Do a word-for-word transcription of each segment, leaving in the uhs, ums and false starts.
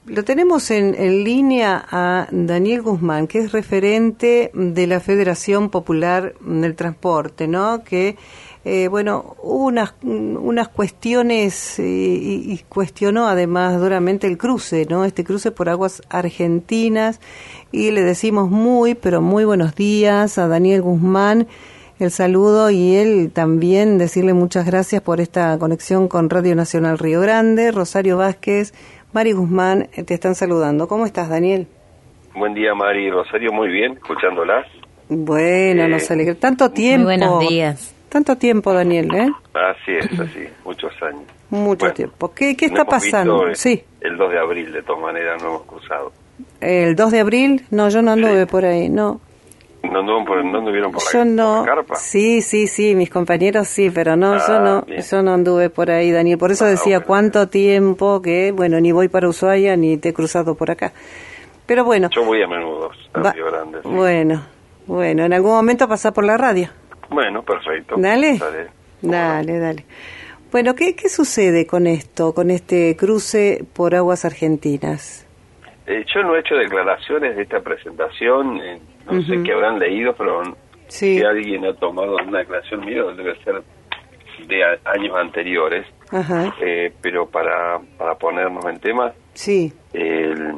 lo tenemos en, en línea a Daniel Guzmán, que es referente de la Federación Popular del Transporte, ¿no? Que, eh, bueno, hubo unas, unas cuestiones eh, y, y cuestionó además duramente el cruce, ¿no? Este cruce por aguas argentinas, y le decimos muy, pero muy buenos días a Daniel Guzmán, el saludo, y él también decirle muchas gracias por esta conexión con Radio Nacional Río Grande. Rosario Vázquez, Mari Guzmán, te están saludando. ¿Cómo estás, Daniel? Buen día, Mari. Rosario, muy bien, escuchándolas. Bueno, eh, nos alegra. Tanto tiempo. Muy buenos días. Tanto tiempo, Daniel, ¿eh? Así es, así, muchos años. Mucho bueno, tiempo. ¿Qué, qué está pasando? Visto, sí. El dos de abril, de todas maneras, no hemos cruzado. ¿El dos de abril? No, yo no anduve sí. por ahí, no. ¿No anduvieron por, no anduvieron por, yo la, no, por la carpa? Sí, sí, sí, mis compañeros sí, pero no, ah, yo no bien. yo no anduve por ahí, Daniel. Por eso ah, decía bueno. cuánto tiempo que, bueno, ni voy para Ushuaia ni te he cruzado por acá. Pero bueno. Yo voy a menudo a va, Río Grande. Sí. Bueno, bueno, en algún momento pasá por la radio. Bueno, perfecto. Dale, dale, dale, dale. Bueno, ¿qué, ¿qué sucede con esto, con este cruce por aguas argentinas? Eh, yo no he hecho declaraciones de esta presentación, eh, no uh-huh. sé qué habrán leído, pero sí. si alguien ha tomado una declaración mía, debe ser de a, años anteriores. Uh-huh. Eh, pero para, para ponernos en tema, sí. el,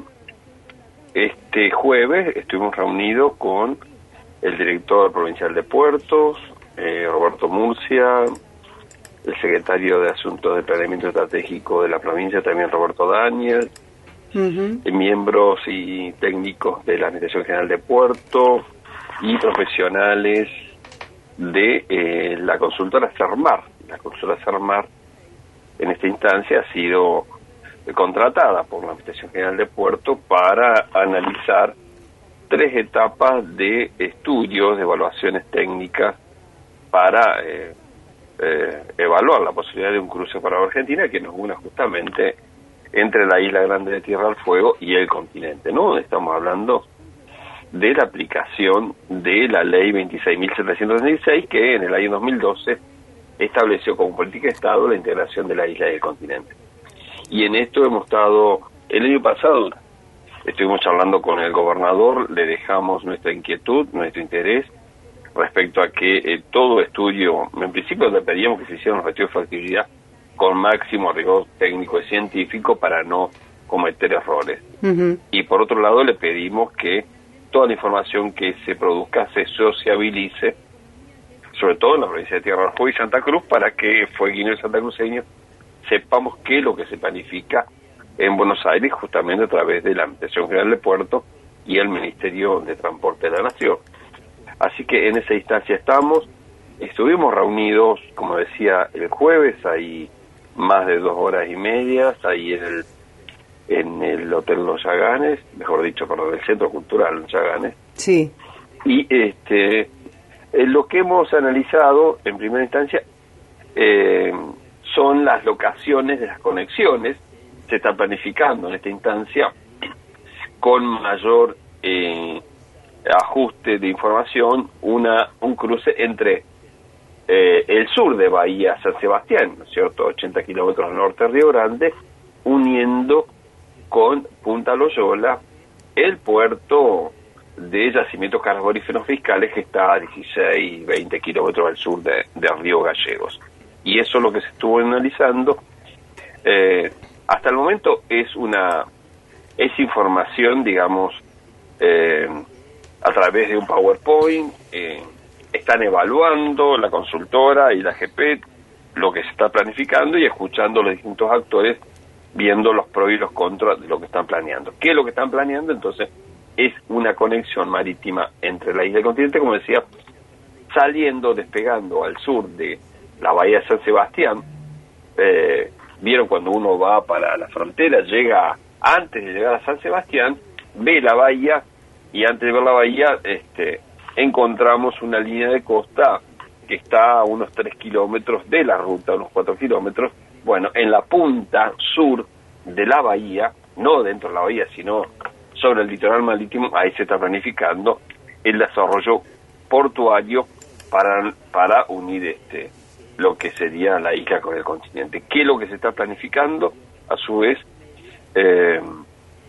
este jueves estuvimos reunidos con el director provincial de Puertos, eh, Roberto Murcia, el secretario de Asuntos de Planeamiento Estratégico de la provincia, también Roberto Daniel, Uh-huh. miembros y técnicos de la Administración General de Puerto y profesionales de eh, la consultora Sermar. La consultora Sermar en esta instancia ha sido contratada por la Administración General de Puerto para analizar tres etapas de estudios, de evaluaciones técnicas para eh, eh, evaluar la posibilidad de un cruce para Argentina que nos una justamente entre la isla grande de Tierra del Fuego y el continente, ¿no? Estamos hablando de la aplicación de la ley veintiséis mil setecientos treinta y seis, que en el año dos mil doce estableció como política de Estado la integración de la isla y el continente. Y en esto hemos estado, el año pasado estuvimos charlando con el gobernador, le dejamos nuestra inquietud, nuestro interés respecto a que eh, todo estudio, en principio le pedíamos que se hicieran los estudios de factibilidad con máximo rigor técnico y científico para no cometer errores. Uh-huh. Y por otro lado le pedimos que toda la información que se produzca se sociabilice, sobre todo en la provincia de Tierra del Fuego y Santa Cruz, para que fueguinos y santacruceños sepamos qué es lo que se planifica en Buenos Aires, justamente a través de la Administración General de Puerto y el Ministerio de Transporte de la Nación. Así que en esa instancia estamos. Estuvimos reunidos, como decía, el jueves, ahí más de dos horas y media, ahí en el en el Hotel Los Yaganes, mejor dicho, perdón, el Centro Cultural Los Yaganes. Sí. Y este eh, lo que hemos analizado en primera instancia eh, son las locaciones de las conexiones. Se está planificando en esta instancia con mayor eh, ajuste de información una un cruce entre Eh, el sur de Bahía San Sebastián, ¿no es cierto?, ochenta kilómetros al norte de Río Grande, uniendo con Punta Loyola el puerto de yacimientos carboníferos fiscales que está a dieciséis, veinte kilómetros al sur de, de Río Gallegos. Y eso es lo que se estuvo analizando. Eh, hasta el momento es una es información, digamos, eh, a través de un PowerPoint. eh, Están evaluando la consultora y la G P lo que se está planificando y escuchando a los distintos actores, viendo los pros y los contras de lo que están planeando. ¿Qué es lo que están planeando? Entonces, es una conexión marítima entre la isla y el continente, como decía, saliendo, despegando al sur de la bahía de San Sebastián. Eh, Vieron cuando uno va para la frontera, llega antes de llegar a San Sebastián, ve la bahía y antes de ver la bahía, este... encontramos una línea de costa que está a unos tres kilómetros de la ruta, unos cuatro kilómetros, bueno, en la punta sur de la bahía, no dentro de la bahía, sino sobre el litoral marítimo. Ahí se está planificando el desarrollo portuario para, para unir este lo que sería la isla con el continente. ¿Qué es lo que se está planificando? A su vez, eh,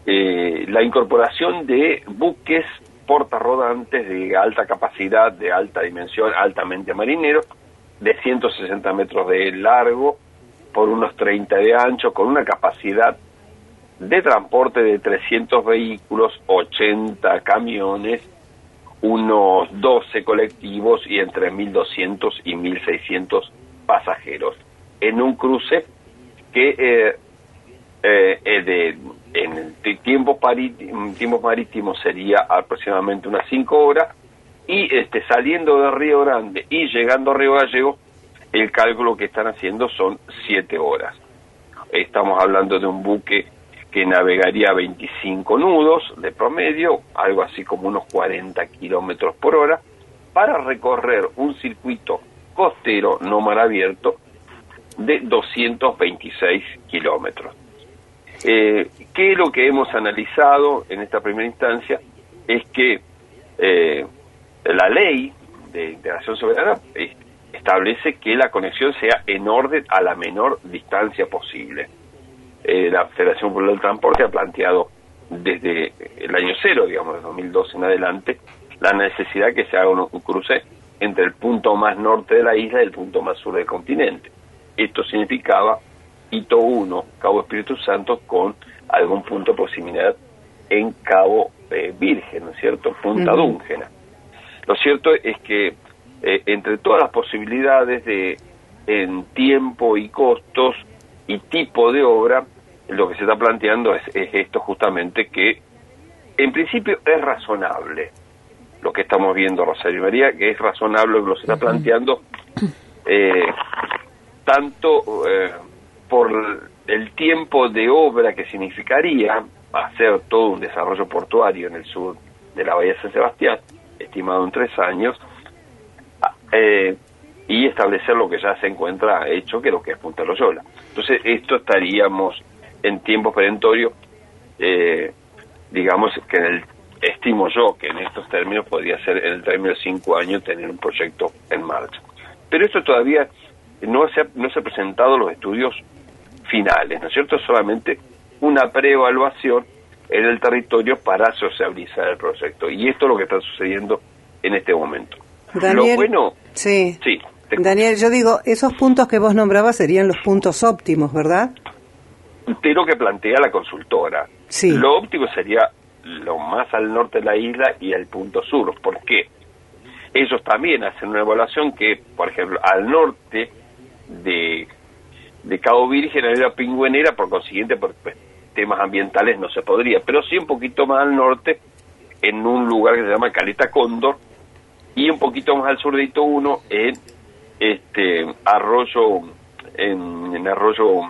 eh, la incorporación de buques portarrodantes de alta capacidad, de alta dimensión, altamente marineros, de ciento sesenta metros de largo por unos treinta de ancho, con una capacidad de transporte de trescientos vehículos, ochenta camiones, unos doce colectivos y entre mil doscientos y mil seiscientos pasajeros, en un cruce que eh, eh, de, en tiempos marítimos, tiempos marítimos sería aproximadamente unas cinco horas, y este saliendo de Río Grande y llegando a Río Gallegos, el cálculo que están haciendo son siete horas. Estamos hablando de un buque que navegaría veinticinco nudos de promedio, algo así como unos cuarenta kilómetros por hora, para recorrer un circuito costero no mar abierto de doscientos veintiséis kilómetros. Eh, ¿Qué es lo que hemos analizado en esta primera instancia? Es que eh, la ley de integración soberana eh, establece que la conexión sea en orden a la menor distancia posible. Eh, la Federación Popular del Transporte ha planteado desde el año cero, digamos, de dos mil doce en adelante, la necesidad que se haga un, un cruce entre el punto más norte de la isla y el punto más sur del continente. Esto significaba Hito uno, Cabo Espíritu Santo, con algún punto de proximidad en Cabo eh, Virgen, ¿no es cierto?, Punta uh-huh. Dúngena. Lo cierto es que eh, entre todas las posibilidades de en tiempo y costos y tipo de obra, lo que se está planteando es, es esto justamente, que en principio es razonable lo que estamos viendo, Rosario María, que es razonable lo que se está planteando, eh, tanto eh, por el tiempo de obra que significaría hacer todo un desarrollo portuario en el sur de la Bahía de San Sebastián, estimado en tres años, eh, y establecer lo que ya se encuentra hecho, que es lo que es Punta Loyola. Entonces, esto estaríamos en tiempo perentorio, eh, digamos que en el, estimo yo que en estos términos podría ser en el término de cinco años tener un proyecto en marcha. Pero esto todavía no se ha, no se ha presentado los estudios finales, ¿no es cierto? Solamente una preevaluación en el territorio para sociabilizar el proyecto. Y esto es lo que está sucediendo en este momento. Daniel, lo bueno... Sí. Sí. Daniel, yo digo, esos puntos que vos nombrabas serían los puntos óptimos, ¿verdad? De lo que plantea la consultora. Sí. Lo óptimo sería lo más al norte de la isla y el punto sur. ¿Por qué? Ellos también hacen una evaluación que, por ejemplo, al norte de, de Cabo Virgen, en la Pingüinera, por consiguiente, por pues, temas ambientales no se podría, pero sí un poquito más al norte, en un lugar que se llama Caleta Cóndor, y un poquito más al sur de Hito uno, en este arroyo, en, en arroyo,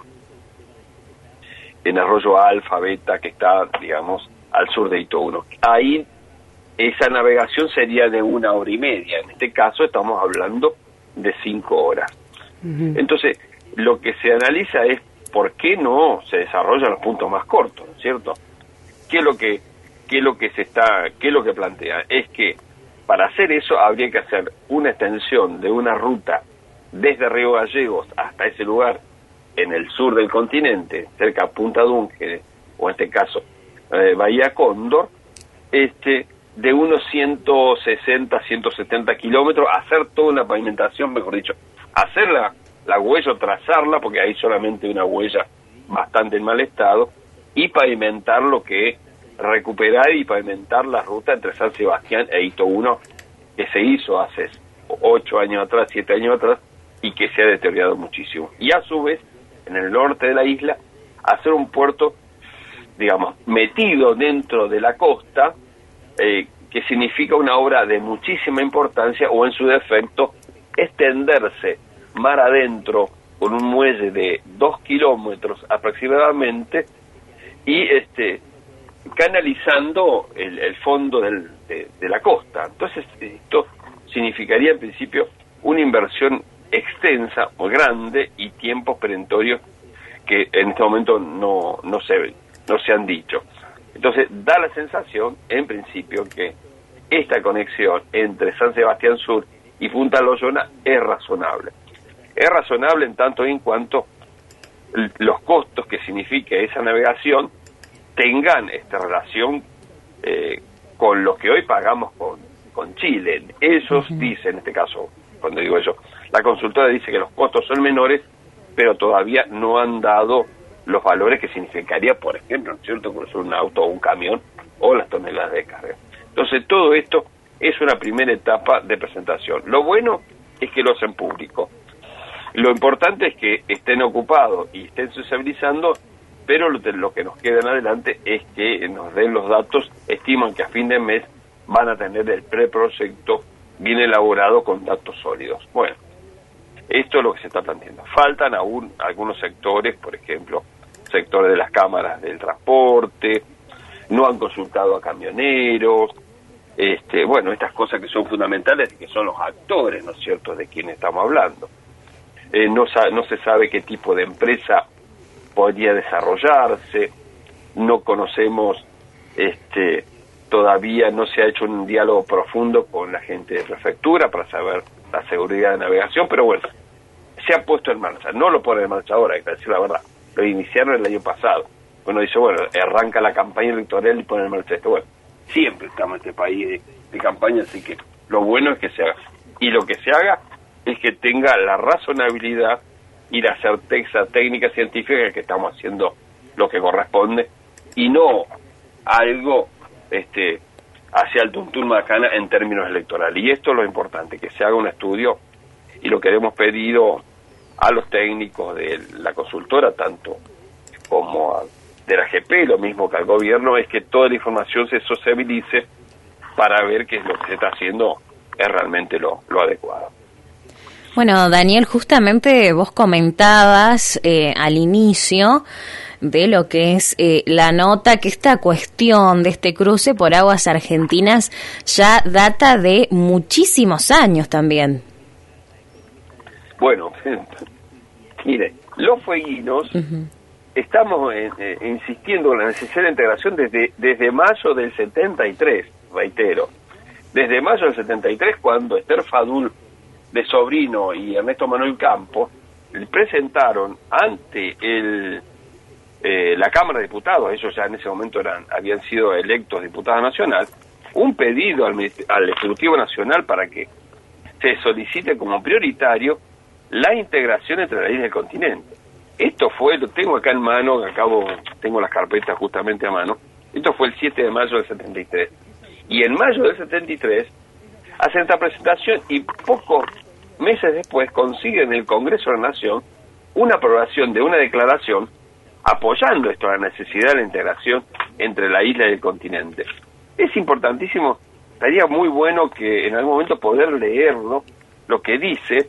en arroyo Alfa, Beta, que está, digamos, al sur de Hito uno. Ahí esa navegación sería de una hora y media. En este caso estamos hablando de cinco horas. Uh-huh. Entonces, lo que se analiza es por qué no se desarrollan los puntos más cortos, ¿no es cierto? ¿Qué es lo que, qué es lo que se está, qué es lo que plantea? Es que para hacer eso habría que hacer una extensión de una ruta desde Río Gallegos hasta ese lugar en el sur del continente, cerca de Punta Dúngena, o en este caso eh, Bahía Cóndor, este, de unos ciento sesenta, ciento setenta kilómetros, hacer toda una pavimentación, mejor dicho, hacer la, la huella, trazarla, porque hay solamente una huella bastante en mal estado, y pavimentar lo que recuperar y pavimentar la ruta entre San Sebastián e Hito uno, que se hizo hace ocho años atrás, siete años atrás, y que se ha deteriorado muchísimo. Y a su vez, en el norte de la isla, hacer un puerto, digamos, metido dentro de la costa, eh, que significa una obra de muchísima importancia, o en su defecto, extenderse mar adentro con un muelle de dos kilómetros aproximadamente, y este canalizando el, el fondo del, de, de la costa. Entonces, esto significaría en principio una inversión extensa, muy grande, y tiempos perentorios que en este momento no, no, se, no se han dicho. Entonces, da la sensación, en principio, que esta conexión entre San Sebastián Sur y Punta Loyola es razonable. Es razonable en tanto y en cuanto los costos que significa esa navegación tengan esta relación eh, con lo que hoy pagamos con, con Chile. Ellos uh-huh. dicen, en este caso, cuando digo eso, la consultora dice que los costos son menores, pero todavía no han dado los valores que significaría, por ejemplo, ¿no es cierto?, cruzar un auto o un camión o las toneladas de carga. Entonces, todo esto es una primera etapa de presentación. Lo bueno es que lo hacen público. Lo importante es que estén ocupados y estén sociabilizando, pero lo, lo que nos queda en adelante es que nos den los datos. Estiman que a fin de mes van a tener el preproyecto bien elaborado con datos sólidos. Bueno, esto es lo que se está planteando. Faltan aún algunos sectores, por ejemplo, sectores de las cámaras del transporte, no han consultado a camioneros, este, bueno, estas cosas que son fundamentales, que son los actores, ¿no es cierto?, de quienes estamos hablando. Eh, no, no se sabe qué tipo de empresa podría desarrollarse, no conocemos, este, todavía no se ha hecho un diálogo profundo con la gente de prefectura para saber la seguridad de navegación, pero bueno, se ha puesto en marcha, no lo ponen en marcha ahora, hay que decir la verdad, lo iniciaron el año pasado. Uno dice, bueno, arranca la campaña electoral y pone en marcha esto. Bueno, siempre estamos en este país de, de campaña, así que lo bueno es que se haga. Y lo que se haga es que tenga la razonabilidad y la certeza técnica científica que estamos haciendo lo que corresponde, y no algo este hacia el tuntún macana en términos electorales. Y esto es lo importante, que se haga un estudio, y lo que hemos pedido a los técnicos de la consultora, tanto como a, de la G P, lo mismo que al gobierno, es que toda la información se sociabilice para ver que lo que se está haciendo es realmente lo, lo adecuado. Bueno, Daniel, justamente vos comentabas eh, al inicio de lo que es eh, la nota, que esta cuestión de este cruce por aguas argentinas ya data de muchísimos años también. Bueno, mire, los fueguinos, uh-huh. estamos eh, eh, insistiendo en la necesidad de integración desde, desde mayo del setenta y tres, reitero, desde mayo del setenta y tres, cuando Esther Fadul de Sobrino y Ernesto Manuel Campos presentaron ante el eh, la Cámara de Diputados, ellos ya en ese momento eran habían sido electos diputados nacional, un pedido al, al Ejecutivo Nacional para que se solicite como prioritario la integración entre las islas del continente. Esto fue, lo tengo acá en mano, acabo, tengo las carpetas justamente a mano, esto fue el siete de mayo del setenta y tres. Y en mayo del setenta y tres hacen esta presentación y pocos meses después consiguen en el Congreso de la Nación una aprobación de una declaración apoyando esto, la necesidad de la integración entre la isla y el continente. Es importantísimo, estaría muy bueno que en algún momento poder leerlo, lo que dice,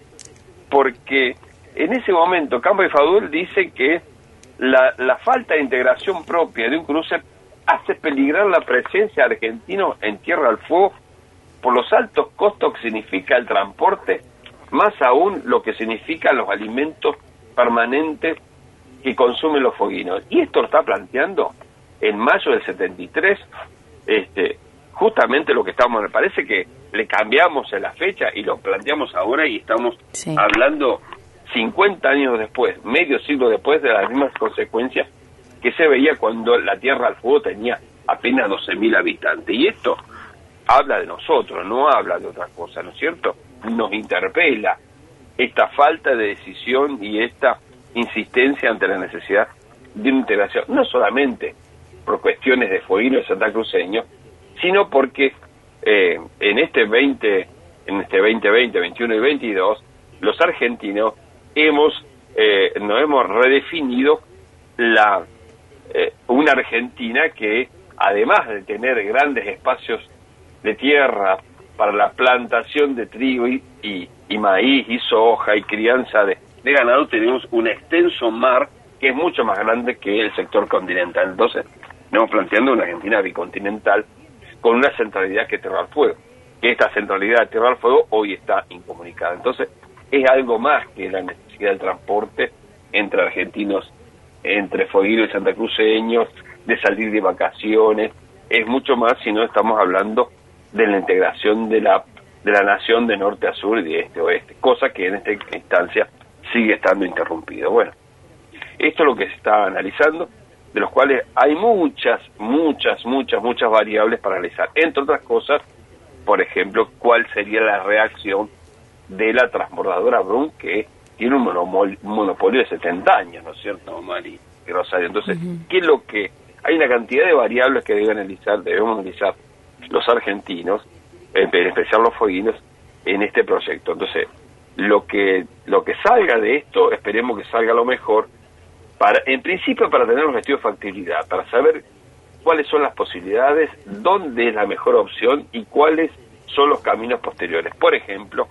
porque en ese momento Campos y Fadul dice que la, la falta de integración propia de un cruce hace peligrar la presencia argentina en Tierra del Fuego por los altos costos que significa el transporte, más aún lo que significan los alimentos permanentes que consumen los fueguinos. Y esto lo está planteando en mayo del setenta y tres, este, justamente lo que estamos, me parece que le cambiamos en la fecha y lo planteamos ahora y estamos sí. hablando cincuenta años después, medio siglo después, de las mismas consecuencias que se veía cuando la Tierra del Fuego tenía apenas doce mil habitantes. Y esto habla de nosotros, no habla de otra cosa, ¿no es cierto? Nos interpela esta falta de decisión y esta insistencia ante la necesidad de una integración, no solamente por cuestiones de fueguinos santacruceños, sino porque eh, en este veinte, en este veinte veinte, veintiuno y veintidós, los argentinos hemos eh, nos hemos redefinido la eh, una Argentina que, además de tener grandes espacios de tierra para la plantación de trigo y, y, y maíz y soja y crianza de, de ganado, tenemos un extenso mar que es mucho más grande que el sector continental. Entonces, estamos planteando una Argentina bicontinental con una centralidad que es Tierra del Fuego, que esta centralidad de Tierra del Fuego hoy está incomunicada. Entonces, es algo más que la necesidad del transporte entre argentinos, entre fueguinos y santacruceños, de salir de vacaciones, es mucho más si no estamos hablando de la integración de la de la nación de norte a sur y de este a oeste, cosa que en esta instancia sigue estando interrumpido. Bueno, esto es lo que se está analizando, de los cuales hay muchas, muchas, muchas, muchas variables para analizar. Entre otras cosas, por ejemplo, cuál sería la reacción de la transbordadora Brum, que tiene un monopolio, un monopolio de setenta años, ¿no es cierto, Mari y Rosario? Entonces, uh-huh. ¿qué es lo que...? Hay una cantidad de variables que deben analizar, debemos analizar los argentinos, en especial los fueguinos, en este proyecto. Entonces, lo que lo que salga de esto, esperemos que salga lo mejor, para en principio para tener un estudio de factibilidad, para saber cuáles son las posibilidades, dónde es la mejor opción y cuáles son los caminos posteriores. Por ejemplo,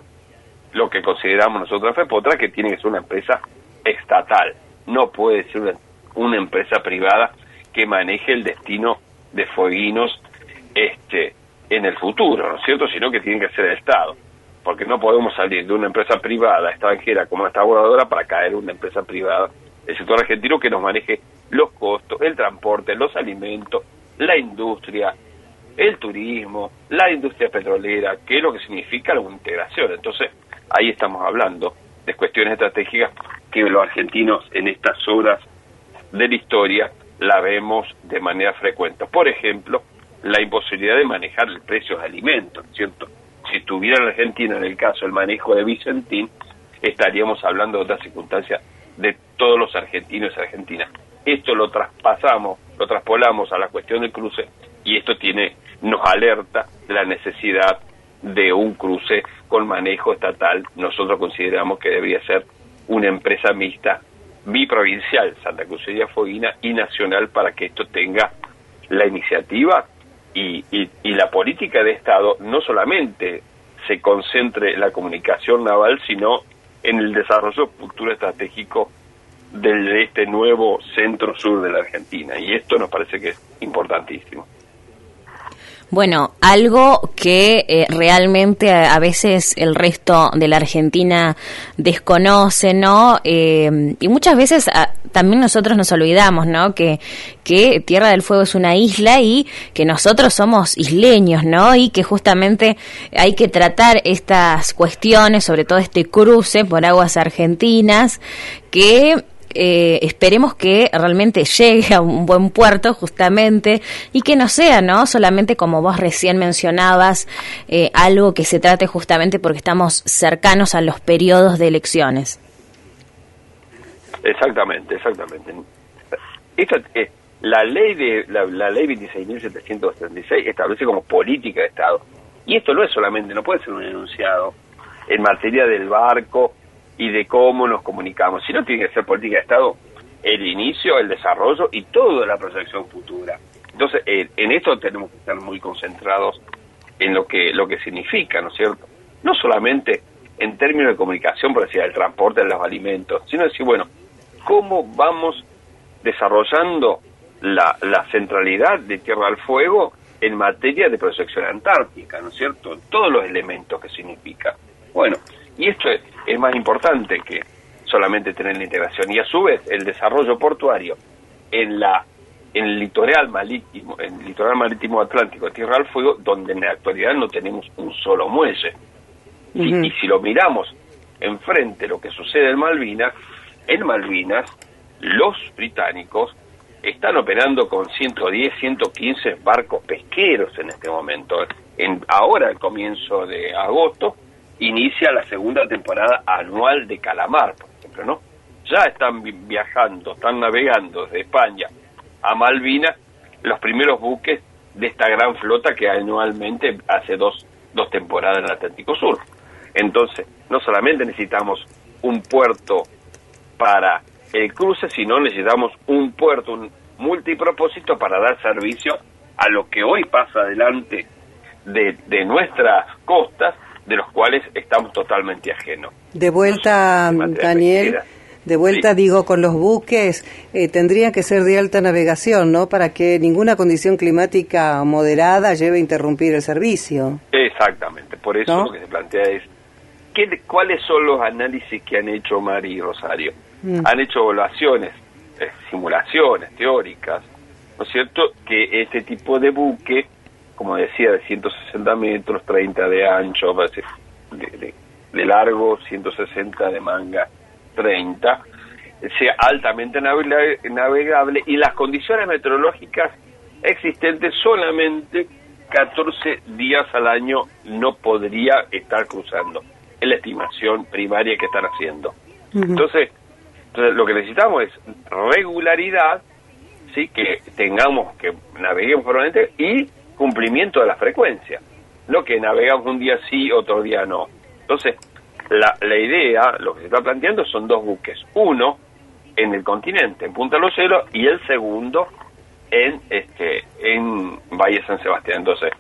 lo que consideramos nosotros en FEPOTRA, que tiene que ser una empresa estatal, no puede ser una, una empresa privada que maneje el destino de fueguinos este en el futuro, ¿no es cierto?, sino que tiene que ser el Estado, porque no podemos salir de una empresa privada extranjera como esta voladora para caer en una empresa privada del sector argentino que nos maneje los costos, el transporte, los alimentos, la industria, el turismo, la industria petrolera, que es lo que significa la integración. Entonces, ahí estamos hablando de cuestiones estratégicas que los argentinos en estas horas de la historia la vemos de manera frecuente. Por ejemplo, la imposibilidad de manejar el precio de alimentos, ¿cierto? Si estuviera en Argentina, en el caso del manejo de Vicentín, estaríamos hablando de otras circunstancias de todos los argentinos y argentinas. Esto lo traspasamos, lo traspolamos a la cuestión del cruce, y esto tiene nos alerta de la necesidad de un cruce con manejo estatal. Nosotros consideramos que debería ser una empresa mixta, biprovincial, Santa Crucería Fueguina, y nacional, para que esto tenga la iniciativa y, y, y la política de Estado, no solamente se concentre en la comunicación naval, sino en el desarrollo futuro estratégico de este nuevo centro-sur de la Argentina. Y esto nos parece que es importantísimo. Bueno, algo que eh, realmente a, a veces el resto de la Argentina desconoce, ¿no? Eh, y muchas veces a, también nosotros nos olvidamos, ¿no? Que, que Tierra del Fuego es una isla y que nosotros somos isleños, ¿no? Y que justamente hay que tratar estas cuestiones, sobre todo este cruce por aguas argentinas, que... Eh, esperemos que realmente llegue a un buen puerto justamente y que no sea, ¿no?, solamente como vos recién mencionabas, eh, algo que se trate justamente porque estamos cercanos a los periodos de elecciones. Exactamente, exactamente. Esta, eh, la ley de la, la ley veintiséis mil setecientos treinta y seis establece como política de Estado, y esto no es solamente, no puede ser un enunciado en materia del barco y de cómo nos comunicamos, sino tiene que ser política de Estado el inicio, el desarrollo y toda la proyección futura. Entonces, eh, en esto tenemos que estar muy concentrados en lo que lo que significa, ¿no es cierto? No solamente en términos de comunicación, por decir, el transporte de los alimentos, sino decir, bueno, ¿cómo vamos desarrollando la, la centralidad de Tierra del Fuego en materia de proyección antártica, ¿no es cierto? Todos los elementos que significa. Bueno, y esto es, es más importante que solamente tener la integración, y a su vez el desarrollo portuario en la en el litoral marítimo, en el litoral marítimo atlántico de Tierra del Fuego, donde en la actualidad no tenemos un solo muelle. Uh-huh. Y, y si lo miramos enfrente lo que sucede en Malvinas, en Malvinas los británicos están operando con ciento diez, ciento quince barcos pesqueros en este momento. En, ahora, al comienzo de agosto, inicia la segunda temporada anual de calamar, por ejemplo, ¿no? Ya están viajando, están navegando desde España a Malvinas los primeros buques de esta gran flota que anualmente hace dos, dos temporadas en el Atlántico Sur. Entonces, no solamente necesitamos un puerto para el cruce, sino necesitamos un puerto, un multipropósito para dar servicio a lo que hoy pasa delante de, de nuestras costas, de los cuales estamos totalmente ajenos. De vuelta, no sé, Daniel, de vuelta, sí. Digo, con los buques, eh, tendrían que ser de alta navegación, ¿no?, para que ninguna condición climática moderada lleve a interrumpir el servicio. Exactamente, por eso ¿no? Lo que se plantea es, ¿qué, ¿cuáles son los análisis que han hecho Mari y Rosario? Mm. Han hecho evaluaciones, eh, simulaciones teóricas, ¿no es cierto?, que este tipo de buque, como decía, de ciento sesenta metros, treinta de ancho, de, de, de largo, ciento sesenta de manga, treinta, sea altamente navegable y las condiciones meteorológicas existentes solamente catorce días al año no podría estar cruzando. Es la estimación primaria que están haciendo. Uh-huh. Entonces, entonces, lo que necesitamos es regularidad, sí, que tengamos, que naveguemos permanente y cumplimiento de la frecuencia. No que navegamos un día sí, otro día no. Entonces, la, la idea, lo que se está planteando son dos buques. Uno en el continente, en Punta Lucero, y el segundo en este en Bahía San Sebastián. Entonces,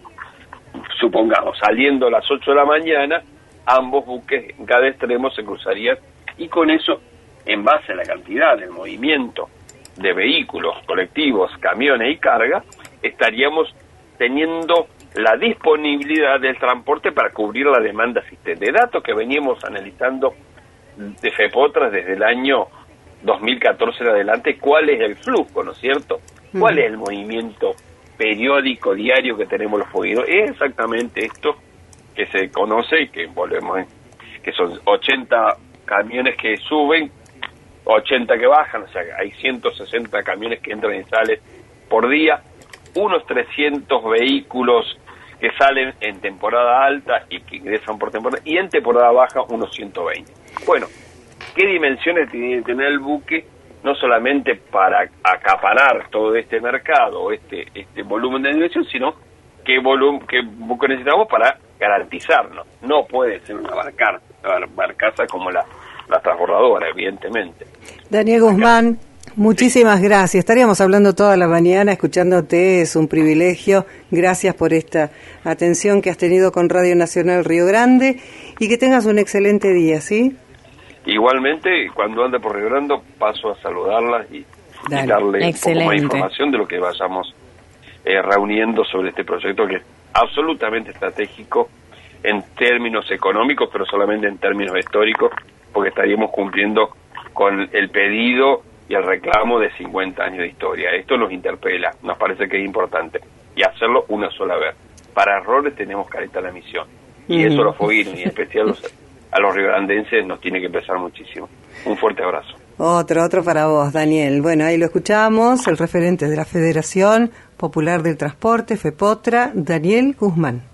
supongamos, saliendo a las ocho de la mañana, ambos buques en cada extremo se cruzarían, y con eso, en base a la cantidad del movimiento de vehículos, colectivos, camiones y carga, estaríamos teniendo la disponibilidad del transporte para cubrir la demanda existente. Datos que veníamos analizando de FEPOTRAS desde el año dos mil catorce en adelante, cuál es el flujo, ¿no es cierto? ¿Cuál es el movimiento periódico, diario que tenemos los fluidos? Es exactamente esto que se conoce y que volvemos, ¿eh? que son ochenta camiones que suben, ochenta que bajan, o sea, hay ciento sesenta camiones que entran y salen por día, unos trescientos vehículos que salen en temporada alta y que ingresan por temporada, y en temporada baja unos ciento veinte. Bueno, ¿qué dimensiones tiene que tener el buque? No solamente para acaparar todo este mercado, este este volumen de dimensión, sino qué volumen, qué buque necesitamos para garantizarnos. No puede ser una barcaza, una barcaza como la, la transbordadora, evidentemente. Daniel Guzmán, muchísimas gracias. Estaríamos hablando toda la mañana escuchándote, es un privilegio. Gracias por esta atención que has tenido con Radio Nacional Río Grande y que tengas un excelente día, ¿sí? Igualmente, cuando ande por Río Grande, paso a saludarlas y, y darle un poco más información de lo que vayamos eh, reuniendo sobre este proyecto, que es absolutamente estratégico en términos económicos, pero solamente en términos históricos, porque estaríamos cumpliendo con el pedido y el reclamo de cincuenta años de historia. Esto nos interpela, nos parece que es importante, y hacerlo una sola vez. Para errores tenemos careta la misión, y mm. eso los foguinos, y en especial los, a los riograndenses, nos tiene que pesar muchísimo. Un fuerte abrazo. Otro, otro para vos, Daniel. Bueno, ahí lo escuchamos, el referente de la Federación Popular del Transporte, FEPOTRA, Daniel Guzmán.